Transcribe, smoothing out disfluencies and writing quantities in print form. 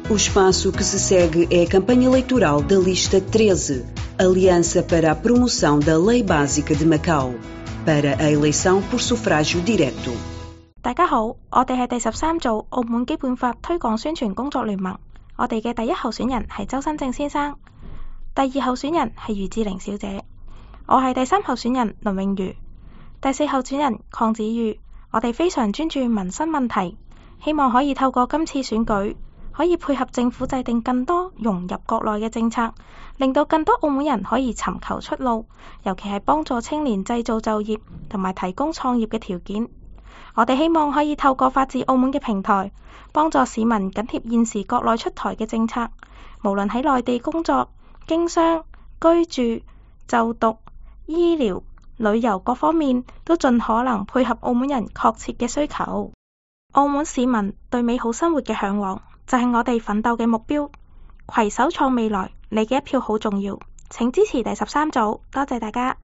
O espaço que se segue é a campanha eleitoral da lista 13, Aliança para a Promoção da Lei Básica de Macau, para a eleição por sufrágio direto。 大家好，我哋係第13組澳門基本法推廣宣傳工作聯盟。我哋嘅第一候選人係周新正先生，第二候選人係余志玲小姐，我係第三候選人林穎如，第四候選人鄺子玉。我哋非常專注民生問題，希望可以透過今次選舉，可以配合政府制定更多融入國內嘅政策，令到更多澳門人可以尋求出路，尤其係幫助青年製造就業同埋提供創業嘅條件。我哋希望可以透過法治澳門嘅平台，幫助市民緊貼現時國內出台嘅政策，無論喺內地工作、經商、居住、就讀、醫療、旅遊各方面，都盡可能配合澳門人確切嘅需求。澳門市民對美好生活嘅嚮往，就係我哋奮鬥嘅目標。攜手創未來，你嘅一票好重要，請支持第13組，多謝大家。